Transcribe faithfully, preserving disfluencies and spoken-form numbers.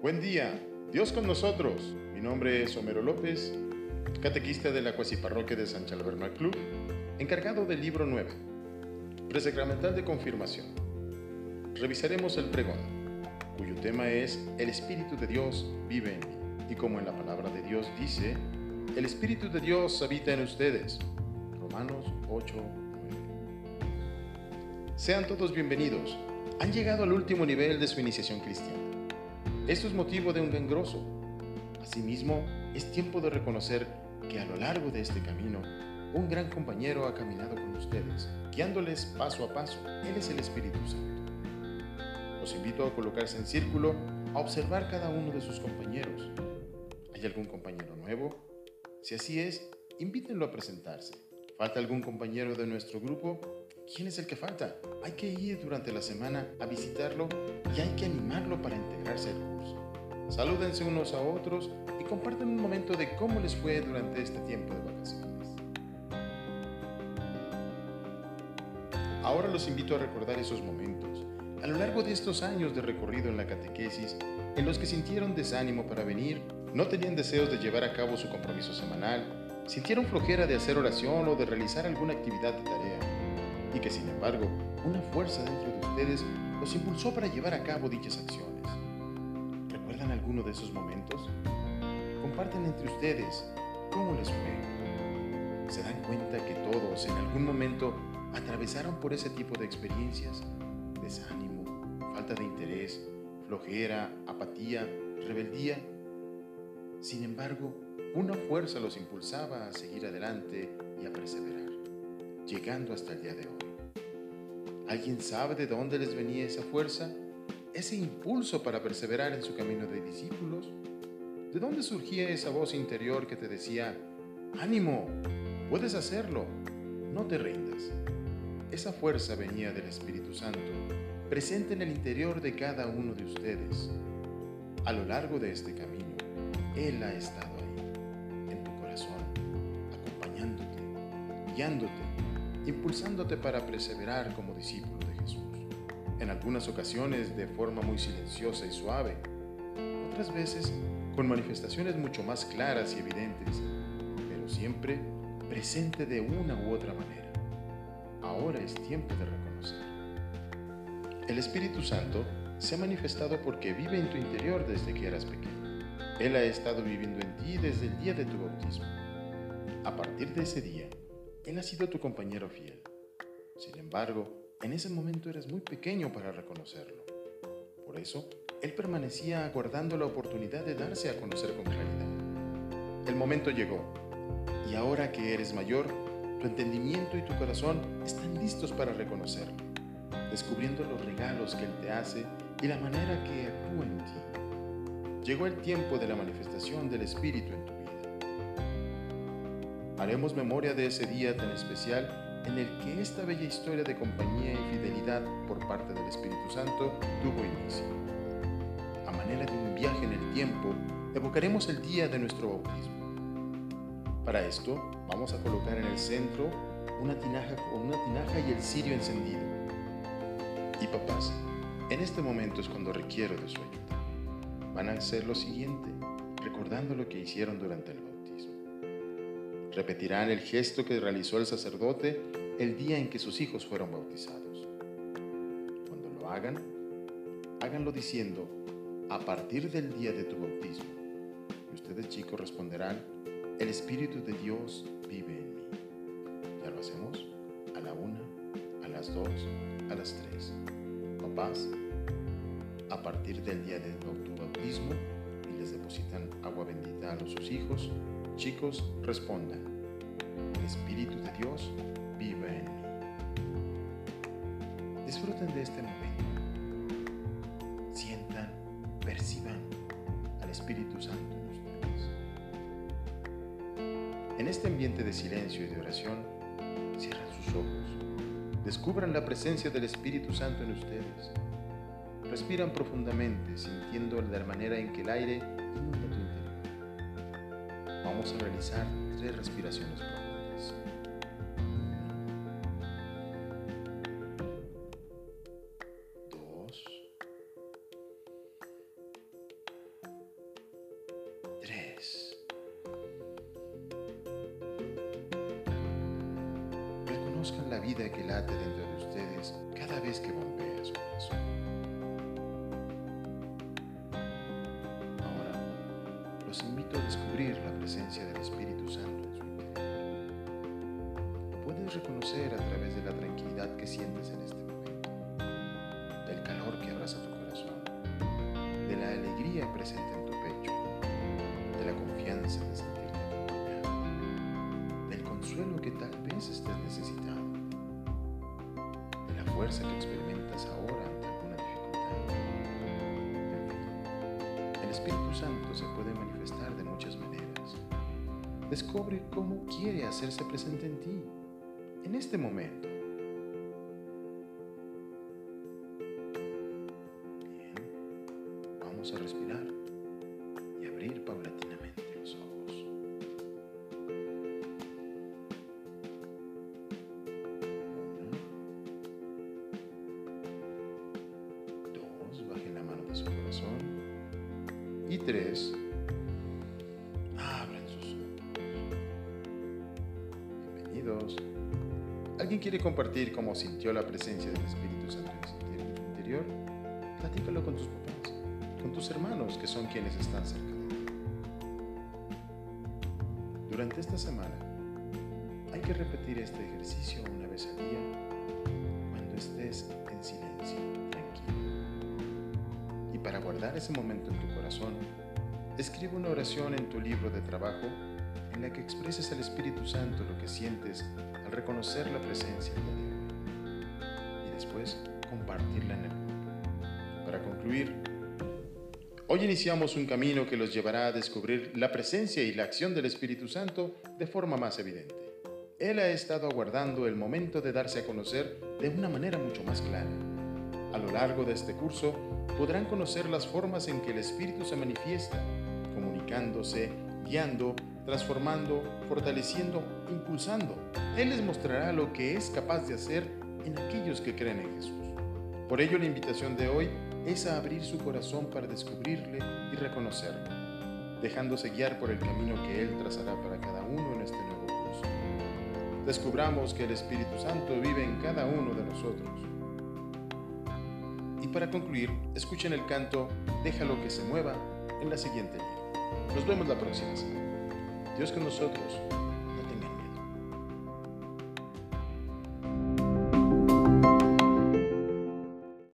Buen día, Dios con nosotros. Mi nombre es Homero López, catequista de la Cuasiparroquia de San Chalbernal Club, encargado del libro nueve, presacramental de confirmación. Revisaremos el pregón, cuyo tema es El Espíritu de Dios vive en mí. Y como en la palabra de Dios dice, el Espíritu de Dios habita en ustedes. Romanos ocho, nueve. Sean todos bienvenidos. Han llegado al último nivel de su iniciación cristiana. Esto es motivo de un gran gozo. Asimismo, es tiempo de reconocer que a lo largo de este camino, un gran compañero ha caminado con ustedes, guiándoles paso a paso. Él es el Espíritu Santo. Los invito a colocarse en círculo, a observar cada uno de sus compañeros. ¿Hay algún compañero nuevo? Si así es, invítenlo a presentarse. ¿Falta algún compañero de nuestro grupo? ¿Quién es el que falta? Hay que ir durante la semana a visitarlo y hay que animarlo para integrarse al curso. Salúdense unos a otros y compartan un momento de cómo les fue durante este tiempo de vacaciones. Ahora los invito a recordar esos momentos, a lo largo de estos años de recorrido en la catequesis, en los que sintieron desánimo para venir, no tenían deseos de llevar a cabo su compromiso semanal, sintieron flojera de hacer oración o de realizar alguna actividad de tarea, y que sin embargo, una fuerza dentro de ustedes los impulsó para llevar a cabo dichas acciones. ¿Recuerdan alguno de esos momentos? Comparten entre ustedes cómo les fue. ¿Se dan cuenta que todos en algún momento atravesaron por ese tipo de experiencias? Desánimo, falta de interés, flojera, apatía, rebeldía. Sin embargo, una fuerza los impulsaba a seguir adelante y a perseverar, llegando hasta el día de hoy. ¿Alguien sabe de dónde les venía esa fuerza? Ese impulso para perseverar en su camino de discípulos. ¿De dónde surgía esa voz interior que te decía, ánimo, puedes hacerlo, no te rindas? Esa fuerza venía del Espíritu Santo, presente en el interior de cada uno de ustedes. A lo largo de este camino, Él ha estado ahí, en tu corazón, acompañándote, guiándote, impulsándote para perseverar como discípulo de Jesús. En algunas ocasiones de forma muy silenciosa y suave, otras veces con manifestaciones mucho más claras y evidentes, pero siempre presente de una u otra manera. Ahora es tiempo de reconocer. El Espíritu Santo se ha manifestado porque vive en tu interior desde que eras pequeño. Él ha estado viviendo en ti desde el día de tu bautismo. A partir de ese día, Él ha sido tu compañero fiel. Sin embargo, en ese momento eres muy pequeño para reconocerlo. Por eso, Él permanecía aguardando la oportunidad de darse a conocer con claridad. El momento llegó, y ahora que eres mayor, tu entendimiento y tu corazón están listos para reconocerlo, descubriendo los regalos que Él te hace y la manera que actúa en ti. Llegó el tiempo de la manifestación del Espíritu en tu vida. Haremos memoria de ese día tan especial en el que esta bella historia de compañía y fidelidad por parte del Espíritu Santo tuvo inicio. A manera de un viaje en el tiempo, evocaremos el día de nuestro bautismo. Para esto, vamos a colocar en el centro una tinaja con una tinaja y el cirio encendido. Y papás, en este momento es cuando requiero de su ayuda. Van a hacer lo siguiente, recordando lo que hicieron durante el bautismo. Repetirán el gesto que realizó el sacerdote el día en que sus hijos fueron bautizados. Cuando lo hagan, háganlo diciendo, a partir del día de tu bautismo. Y ustedes, chicos, responderán, el Espíritu de Dios vive en mí. ¿Ya lo hacemos? A la una, a las dos, a las tres. Papás, a partir del día de tu bautismo, y les depositan agua bendita a sus hijos, chicos, respondan, el Espíritu de Dios vive en mí. Disfruten de este momento. Sientan, perciban al Espíritu Santo en ustedes. En este ambiente de silencio y de oración, cierran sus ojos. Descubran la presencia del Espíritu Santo en ustedes. Respiran profundamente, sintiendo la manera en que el aire inunda tu interior. Vamos a realizar tres respiraciones profundas. Dos. reconozcan la vida que late dentro de ustedes cada vez que bombea su corazón. Ahora, los invito a descubrir la presencia del Espíritu Santo en su interior. Lo puedes reconocer a través de la tranquilidad que sientes en este momento, del calor que abraza tu corazón, de la alegría presente en tu pecho, de la confianza de sentirte acompañado, del consuelo que tal vez estés necesitando, de la fuerza que experimentas ahora ante alguna dificultad. En fin, el Espíritu Santo se puede manifestar de muchas maneras. Descubre cómo quiere hacerse presente en ti, en este momento. Bien, vamos a respirar y abrir paulatinamente los ojos. Uno, dos, bajen la mano de su corazón. Y tres, abran sus ojos. Bienvenidos. ¿Alguien quiere compartir cómo sintió la presencia del Espíritu Santo en su interior? Platícalo con tus papás, con tus hermanos, que son quienes están cerca de ti. Durante esta semana, hay que repetir este ejercicio una vez al día cuando estés en silencio, tranquilo. Y para guardar ese momento en tu corazón, escribe una oración en tu libro de trabajo en la que expreses al Espíritu Santo lo que sientes al reconocer la presencia del día de hoy. Y después, compartirla en el grupo. Para concluir, hoy iniciamos un camino que los llevará a descubrir la presencia y la acción del Espíritu Santo de forma más evidente. Él ha estado aguardando el momento de darse a conocer de una manera mucho más clara. A lo largo de este curso, podrán conocer las formas en que el Espíritu se manifiesta, comunicándose, guiando, transformando, fortaleciendo, impulsando. Él les mostrará lo que es capaz de hacer en aquellos que creen en Jesús. Por ello, la invitación de hoy es a abrir su corazón para descubrirle y reconocerlo, dejándose guiar por el camino que Él trazará para cada uno en este nuevo curso. Descubramos que el Espíritu Santo vive en cada uno de nosotros. Y para concluir, escuchen el canto Déjalo que se mueva en la siguiente línea. Nos vemos la próxima semana. Dios con nosotros.